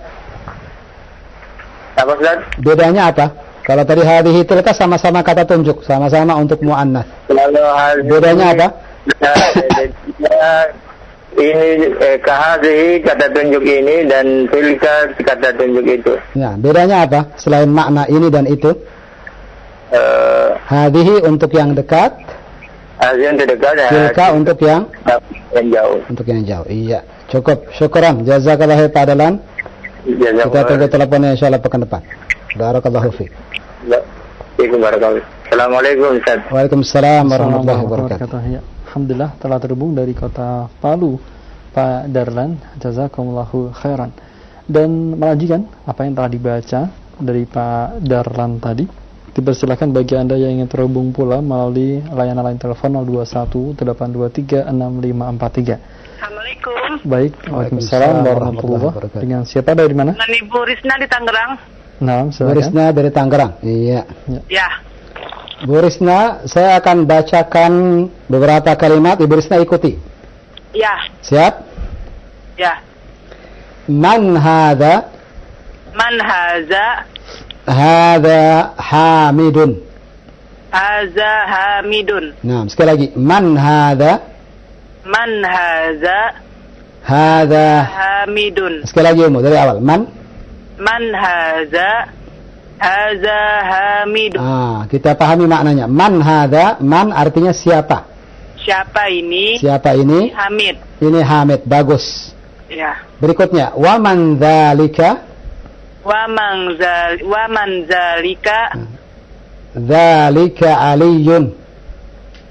Apa Ustaz? Bedanya apa? Kalau tadi hadhihi tilka sama-sama kata tunjuk, sama-sama untuk muannas. Kalau hazihi, Bedanya apa? Nah, ini eh, kahadhi kata tunjuk ini dan tilka kata tunjuk itu. Ya, bedanya apa? Selain makna ini dan itu. Uh, Hadhihi untuk yang dekat, Hadhihi untuk dekat, tilka untuk yang yang jauh. untuk yang jauh. Iya, cukup. Syukran. Jazakallah khairan Pak Dahlan. Kita tunggu teleponnya insyaallah pekan depan. Barakallahu fiik. Assalamualaikum Ustaz. Waalaikumsalam warahmatullahi wabarakatuh. Ya. Alhamdulillah telah terhubung dari kota Palu Pak Dahlan, jazakumullahu khairan. Dan melanjutkan apa yang telah dibaca dari Pak Dahlan tadi, dipersilakan bagi Anda yang ingin terhubung pula melalui layanan line telepon nol dua satu delapan dua tiga enam lima empat tiga. Assalamualaikum. Baik, waalaikumsalam warahmatullahi wabarakatuh. Dengan siapa, dari mana? Dengan Ibu Risna di Tangerang. Nah, Bu Risna dari Tangerang. Iya. Ya. Ya. Bu Risna, saya akan bacakan beberapa kalimat. Ibu Risna ikuti. Ya. Siap? Ya. Man hadha? Man haza? Hadha Hamidun. Haza Hamidun. Nah, sekali lagi. Man hadha? Man haza? Hadha. Hamidun. Sekali lagi Umu, dari awal. Man? Man haza? Haza Hamidun. Ah, kita pahami maknanya. Man hadha? Man artinya siapa? Siapa ini? Siapa ini? Hamid. Ini Hamid. Bagus. Ya. Berikutnya. Wa man dzalika? Wa man zal wa man zalika? Dzalika Aliyun.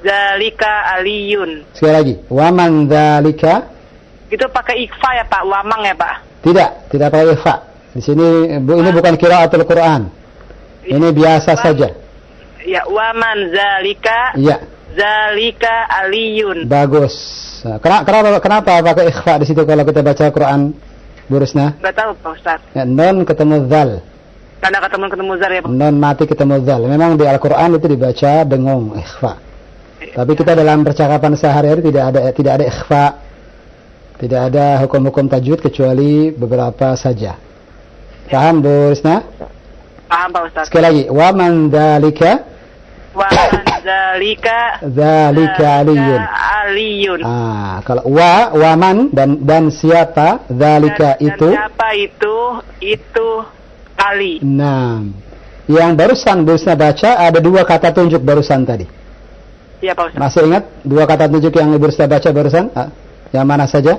zalika aliyun. Sekali lagi. Wa man dzalika. Itu pakai ikhfa ya Pak, wamang ya Pak? Tidak, tidak pakai ikhfa. Di sini bu, ini bukan qiraatul Quran. Ini biasa wa, saja. Ya, wa man zalika. Iya. Zalika aliyun. Bagus. Nah, kenapa, kenapa kenapa pakai ikhfa di situ kalau kita baca Quran, Bu Rusna? Enggak tahu Pak Ustaz. Ya, non ketemu zal. Karena ketemu ketemu zar ya Pak. Non mati ketemu zal. Memang di Al-Qur'an itu dibaca dengung ikhfa. Tapi kita dalam percakapan sehari-hari tidak ada tidak ada ikhfa. Tidak ada hukum-hukum tajwid kecuali beberapa saja. Paham Bu Rusna? Paham Pak Ustaz. Sekali lagi, wa man dzalika. Wa man dzalika. Dzalika aliyun. Aliyun. Ah, kalau wa wa man dan dan siapa dzalika itu? Dan siapa itu? Itu Ali. Nah, yang barusan Bu Rusna baca ada dua kata tunjuk barusan tadi. Iya Pak Ustaz. Masih ingat dua kata tunjuk yang Ibu Rusna baca barusan? Ah, yang mana saja?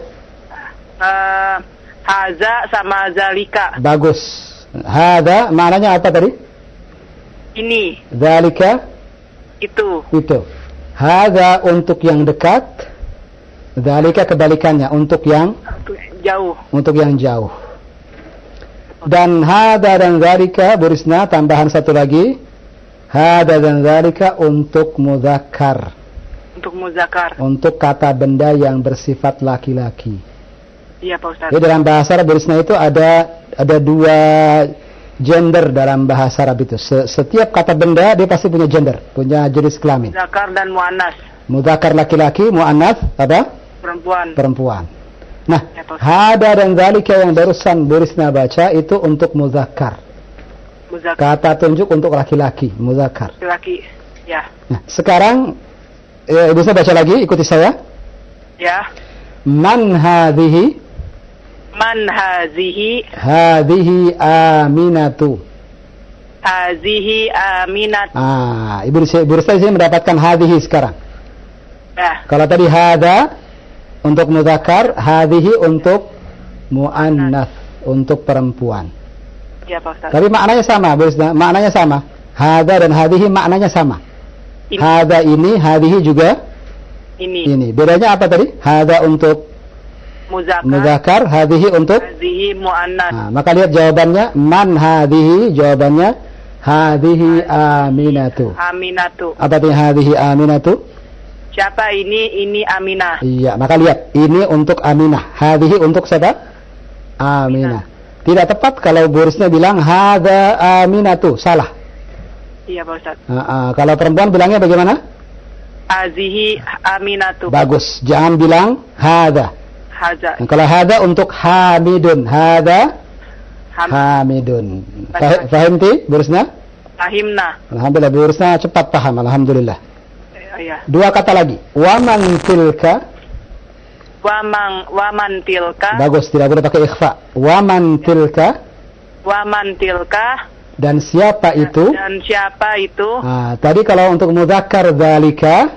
Uh, haza sama zalika. Bagus. Hada maknanya apa tadi? Ini. Zalika itu. Itu. Hada untuk yang dekat. Zalika kebalikannya untuk yang jauh. Untuk yang jauh. Dan hada dan zalika Bu Rusna tambahan satu lagi. Hada dan zalika untuk mudzakkar. Untuk muzakkar. Untuk kata benda yang bersifat laki-laki. Iya Pak Ustaz. Jadi dalam bahasa Arab Bu Rusna itu ada ada dua gender dalam bahasa Arab itu. Setiap kata benda dia pasti punya gender, punya jenis kelamin. Muzakkar dan muannas. Muzakkar laki-laki, muannats apa? Perempuan. Perempuan. Nah, ya, hada dan zalika yang barusan Bu Rusna baca itu untuk muzakkar. Muzakkar. Kata tunjuk untuk laki-laki, muzakkar. Laki-laki. Ya. Nah, sekarang eh, bisa baca lagi, ikuti saya. Ya. Man hadhihi. Man hazihi. Hadhihi aminatu. Hazihi aminatu. Ah, Ibu Ibu Rusna sini mendapatkan hadhihi sekarang. Ya. Kalau tadi hada untuk muzakkar, hadhihi untuk muannats, untuk perempuan. Ya, Pak Ustaz. Tapi maknanya sama, Bu Rusna, maknanya sama. Hada dan hadhihi maknanya sama. Ini. Hada ini, hadhihi juga ini. Ini. Bedanya apa tadi? Hada untuk muzakkar, muzakkar, hadhihi untuk hadhihi muannats. Nah, maka lihat jawabannya, man hadhihi, jawabannya hadhihi aminatu. Aminatu. Apa artinya hadhihi aminatu? Siapa ini? Ini Aminah. Iya, maka lihat, ini untuk Aminah. Hadhihi untuk siapa? Aminah. Tidak tepat kalau Bu Rusna bilang hadza aminatu, salah. Iya, Pak Ustaz. Uh, uh, kalau perempuan bilangnya bagaimana? Hazihi aminatu. Bagus, jangan bilang hadza. Hadza. Nah, kalau hadza untuk hamidun, hadza Ham. hamidun. Fah, fahim ti, Bu Rusna? Fahimna. Alhamdulillah, Bu Rusna cepat paham, alhamdulillah. Ya. Dua kata lagi. Waman tilka. Waman waman tilka. Bagus, tidak boleh pakai ikhfa. Waman tilka. Waman tilka. Dan siapa itu? Dan siapa itu? Nah, tadi kalau untuk mudzakkar dzalika.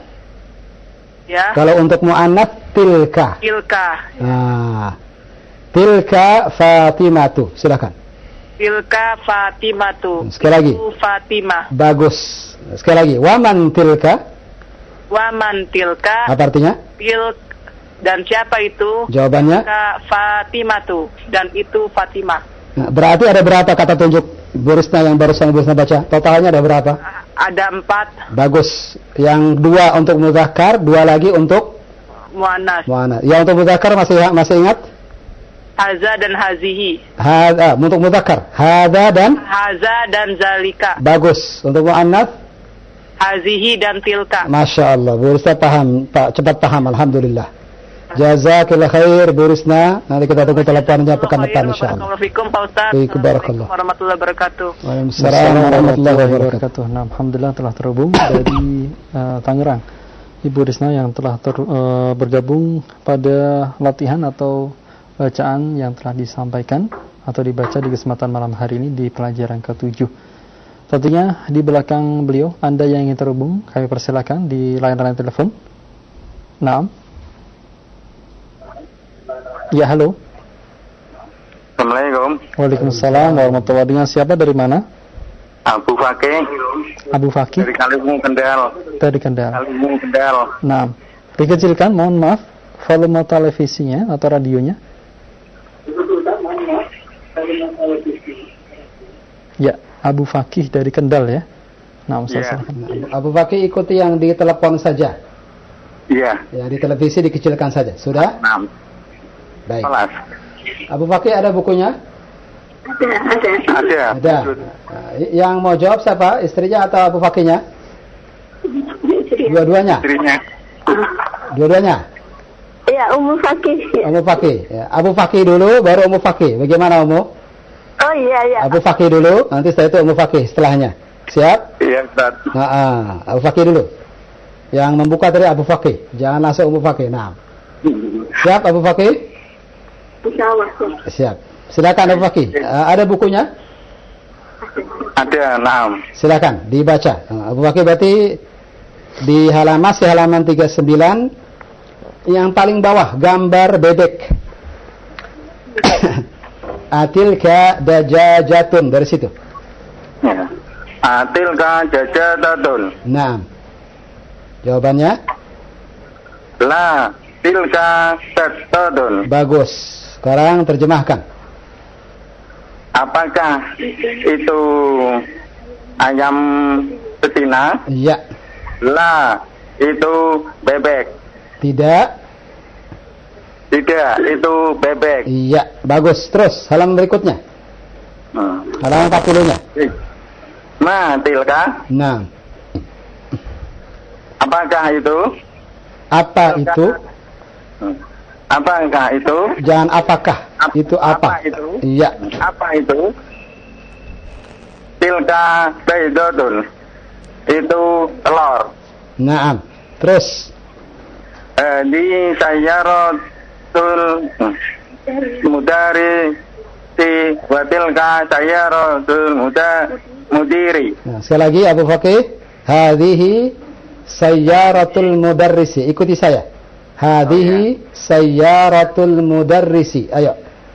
Ya. Kalau untuk muannats tilka. Tilka. Nah, tilka Fatimatu. Silakan. Tilka Fatimatu. Sekali lagi. Itu Fatimah. Bagus. Sekali lagi. Waman tilka. Waman tilka. Apa artinya? Til dan siapa itu? Jawabannya? Tilka Fatimatu. Dan itu Fatimah. Nah, berarti ada berapa kata tunjuk Bu Rusna yang barusan Bu Rusna baca? Totalnya ada berapa? Ada empat. Bagus. Yang dua untuk mudzakkar, dua lagi untuk muannats. Muannats. Yang untuk mudzakkar masih masih ingat? Haza dan hazihi. Haza untuk mudzakkar. Haza dan Haza dan zalika. Bagus. Untuk muannats? Hazihi dan tilka. Masya Allah, Bu Rusna paham, Pak, cepat paham, alhamdulillah. Jazakillah khair, Bu Rusna. Nanti kita tunggu teleponnya pekan depan, insya Allah. Assalamualaikum, Pak Ustaz. Assalamualaikum warahmatullahi wabarakatuh. Waalaikumsalam warahmatullahi wabarakatuh. Nah, alhamdulillah telah terhubung dari uh, Tangerang, Ibu Rusna yang telah ter, uh, bergabung pada latihan atau bacaan yang telah disampaikan atau dibaca di kesempatan malam hari ini di pelajaran ketujuh. Tentunya di belakang beliau, Anda yang ingin terhubung, kami persilakan di line-line telepon. Naam. Ya, halo. Assalamualaikum. Waalaikumsalam warahmatullahi wabarakatuh. Dengan siapa, dari mana? Abu Fakih. Abu Fakih Dari Kalimungu Kendal. dari Kendal. Kalimungu Kendal. Nah, dikecilkan, mohon maaf, volume televisinya atau radionya. Ya, Abu Fakih dari Kendal ya. Nah, Ustaz. Iya. Abu Fakih ikuti yang di telepon saja. Iya. Ya, di televisi dikecilkan saja. Sudah? Enam. Baik. Kelas. Abu Fakih ada bukunya? Ada. Ada. Nah, yang mau jawab siapa? Istrinya atau Abu Fakihnya? Dua-duanya? Istrinya. Dua-duanya? Iya, Ummu Fakih. Ummu Fakih. Ya, Abu Fakih dulu, baru Ummu Fakih. Bagaimana Ummu? Oh iya, iya. Abu Fakih dulu, nanti setelah itu Ummu Fakih setelahnya. Siap? Iya, Ustaz. Nah, ah, Abu Fakih dulu. Yang membuka tadi Abu Fakih. Jangan langsung Ummu Fakih. Nah. Siap Abu Fakih? Insyaallah. Siap. Silakan Abu Fakih. Uh, ada bukunya? Ada, enam. Silakan dibaca. Uh, Abu Fakih berarti di halaman masih halaman tiga puluh sembilan yang paling bawah gambar bebek. Atilka dajajatun, dari situ. Ya. Atilka jajatatun. Nah. Jawabannya? La tilka tatadun. Bagus. Sekarang terjemahkan. Apakah itu ayam betina? Iya. La, itu bebek. Tidak. Tidak, itu bebek. Iya, bagus. Terus halaman berikutnya. Hmm. Halaman empat puluh-nya. Ma tilka. Nah. Apakah itu? Apa itu? Hmm. Apakah itu? Jangan apakah. Ap- itu apa? apa itu? Iya. Apa itu? Tilka baydotun. Itu telur. Naam. Terus. Eh, di sayyaratul mudari si watilka sayyaratul muda mudiri. Nah, sekali lagi Abu Fakih. Hadhihi sayyaratul mudarrisi. Ikuti saya. Hadhihi sayyaratul mudarrisi. Ayo.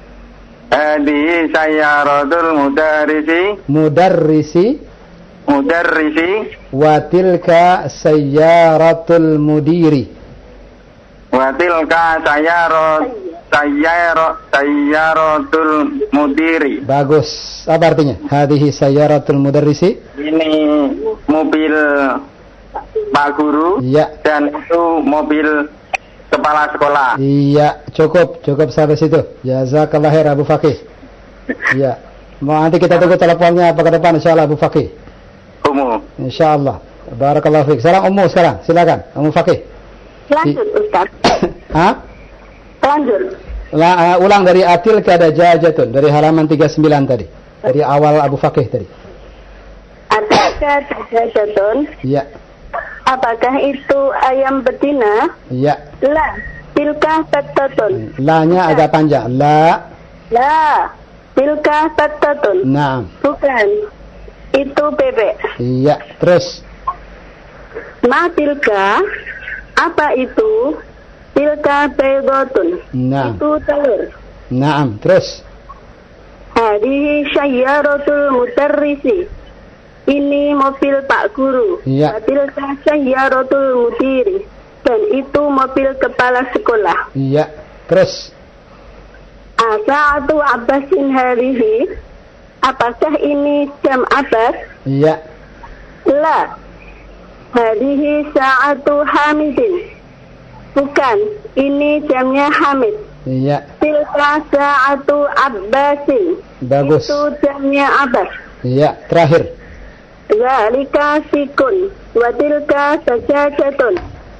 Hadhihi sayyaratul mudarrisi. Mudarrisi. Mudarrisi. Wa tilka sayyaratul mudiri. Wa tilka sayyarat sayyarat sayyaratul mudiri. Bagus. Apa artinya? Hadhihi sayyaratul mudarrisi. Ini mobil Pak Guru. Iya. Dan itu mobil kepala sekolah. Iya, cukup, cukup sampai situ. Jazakallah khair Abu Fakih. Iya. Mau nanti kita tunggu teleponnya apa ke depan insyaallah Abu Fakih. Umum. Insyaallah. Barakallahu fiik. Sekarang Ummu sekarang. Silakan Ummu Fakih. Lanjut Ustaz. Hah? Lanjut. La, uh, ulang dari atil kada jajatun dari halaman tiga puluh sembilan tadi. Dari awal Abu Fakih tadi. Atilka dajajatun. Iya. Apakah itu ayam betina? Iya. La tilka tattatun. La-nya agak panjang. La. La tilka tattatun. Naam. Bukan. Itu bebek. Iya. Terus. Ma tilka. Apa itu? Tilka baydotun. Naam. Itu telur. Naam. Terus. Hadihi sayyaratul mudarrisi. Ini mobil Pak Guru. Iya. Tilka sayyaratul mudiri. Dan itu mobil kepala sekolah. Iya. Terus. Asa'atu Abbasin hadihi. Apakah ini jam Abbas? Iya. La. Hadihi sa'atu Hamidin. Bukan, ini jamnya Hamid. Iya. Tilka sa'atu Abbasin. Bagus. Itu jamnya Abbas. Iya. Terakhir. Zalika sikun. Wa tilka sajajatun.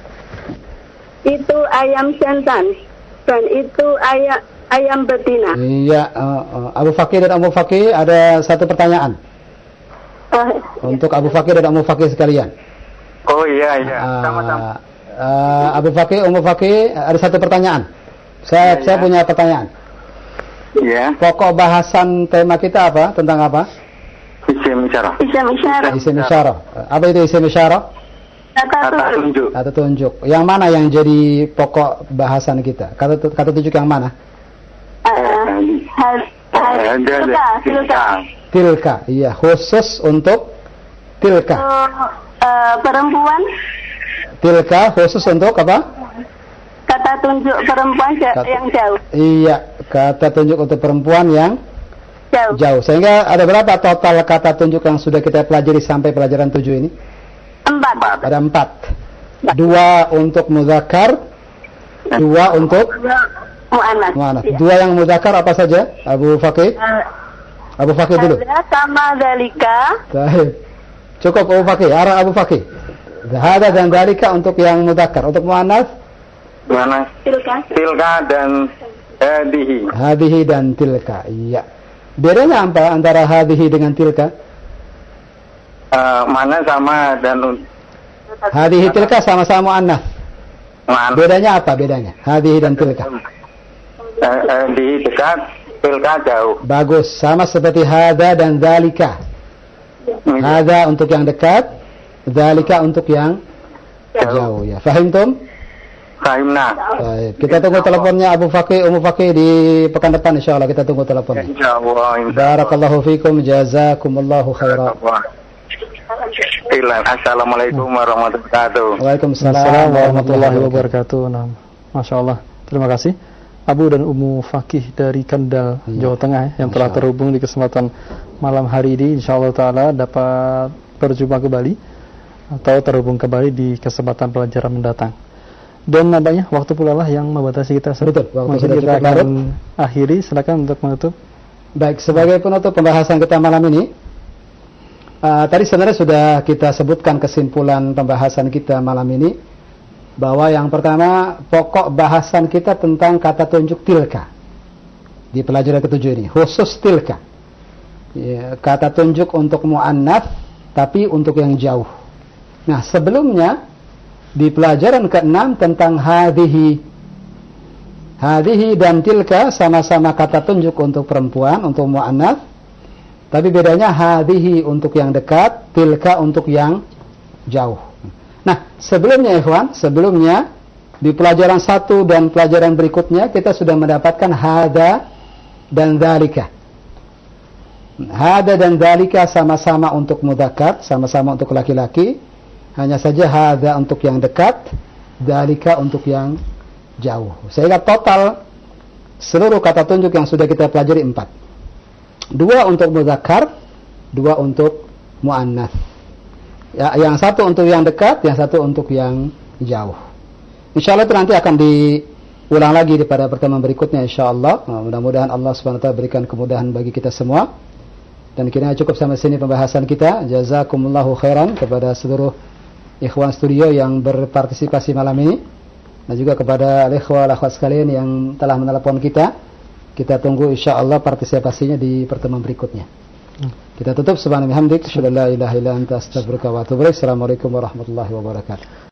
Itu ayam jantan. Dan itu ayam ayam betina. Iya. Uh, uh, Abu Fakih dan Abu Fakih ada satu pertanyaan. Uh, Untuk Abu Fakih dan Abu Fakih sekalian. Oh iya iya. Uh, Sama-sama. uh, Abu Fakih, Ummu Fakih ada satu pertanyaan. Saya Ya, saya ya. punya pertanyaan. Iya. Pokok bahasan tema kita apa? Tentang apa? Isim isyarah. Isim isyarah. Isim isyarah. Apa itu isim isyarah? Kata Kata tunjuk. tunjuk. Kata tunjuk. Yang mana yang jadi pokok bahasan kita? Kata kata tunjuk yang mana? Uh, hal- hal- Ada Tilka. Tilka. Tilka, iya, khusus untuk tilka. Uh, uh, perempuan. Tilka khusus untuk apa? Kata tunjuk perempuan ja- Kata- yang jauh. Iya, kata tunjuk untuk perempuan yang Jauh. jauh. Sehingga ada berapa total kata tunjuk yang sudah kita pelajari sampai pelajaran tujuh ini? Empat. Ada empat. Dua untuk muzakkar, dua untuk Mu'annas. mu'annas. Iya. Dua yang muzakkar apa saja? Abu Fakih? Uh, Abu Fakih dulu. Hada sama dalika. Baik. Cukup Abu Fakih, arah Abu Fakih. Hada dan dalika untuk yang muzakkar. Untuk mu'annas? Mana? Tilka. Tilka dan hadihi. Hadihi dan tilka. Iya. Bedanya apa antara hadihi dengan tilka? Uh, mana sama dan Hadihi tilka sama-sama mu'annas. mana? Bedanya apa bedanya? Hadihi dan tilka. Uh, uh, di dekat, tilka jauh. Bagus, sama seperti hada dan dzalika. Hada untuk yang dekat, dzalika untuk yang jauh ya. Fahimtum? Fahimna. Baik. Kita tunggu teleponnya Abu Fakih, Ummu Fakih di pekan depan insyaallah kita tunggu teleponnya. Insyaallah. Barakallahu fikum, jazakumullahu khairan. Assalamualaikum warahmatullahi wabarakatuh. Waalaikumsalam warahmatullahi wabarakatuh. Nah, Masya Allah. Terima kasih Abu dan Ummu Fakih dari Kendal, Iya. Jawa Tengah ya, yang telah terhubung di kesempatan malam hari ini. InsyaAllah ta'ala dapat berjumpa kembali atau terhubung kembali di kesempatan pelajaran mendatang. Dan nampaknya waktu pula lah yang membatasi kita. Betul, waktu Mungkin sudah kita cukup akan larut. akhiri. Silakan untuk menutup. Baik, sebagai penutup pembahasan kita malam ini, uh, tadi sebenarnya sudah kita sebutkan kesimpulan pembahasan kita malam ini, bahwa yang pertama pokok bahasan kita tentang kata tunjuk tilka di pelajaran ketujuh ini, khusus tilka, ya, kata tunjuk untuk mu'annats tapi untuk yang jauh. Nah, sebelumnya di pelajaran keenam tentang hadhihi, hadhihi dan tilka sama-sama kata tunjuk untuk perempuan, untuk mu'annats, tapi bedanya hadhihi untuk yang dekat, tilka untuk yang jauh. Nah, sebelumnya ikhwan, sebelumnya di pelajaran satu dan pelajaran berikutnya kita sudah mendapatkan hada dan dzalika. Hada dan dzalika sama-sama untuk mudzakkar, sama-sama untuk laki-laki. Hanya saja hada untuk yang dekat, dzalika untuk yang jauh. Sehingga total seluruh kata tunjuk yang sudah kita pelajari empat. Dua untuk mudzakkar, dua untuk mu'annats. Ya, yang satu untuk yang dekat, yang satu untuk yang jauh. Insyaallah itu nanti akan diulang lagi pada pertemuan berikutnya insyaallah. Nah, mudah-mudahan Allah Subhanahu wa taala berikan kemudahan bagi kita semua. Dan kiranya cukup sampai sini pembahasan kita. Jazakumullahu khairan kepada seluruh ikhwan studio yang berpartisipasi malam ini, dan juga kepada ikhwah akhwat sekalian yang telah menelepon kita. Kita tunggu insyaallah partisipasinya di pertemuan berikutnya. Kita tutup subhanallahi hamdik, asyhadu an la ilaha illa anta astaghfiruka wa atubu ilaik. Assalamualaikum warahmatullahi wabarakatuh.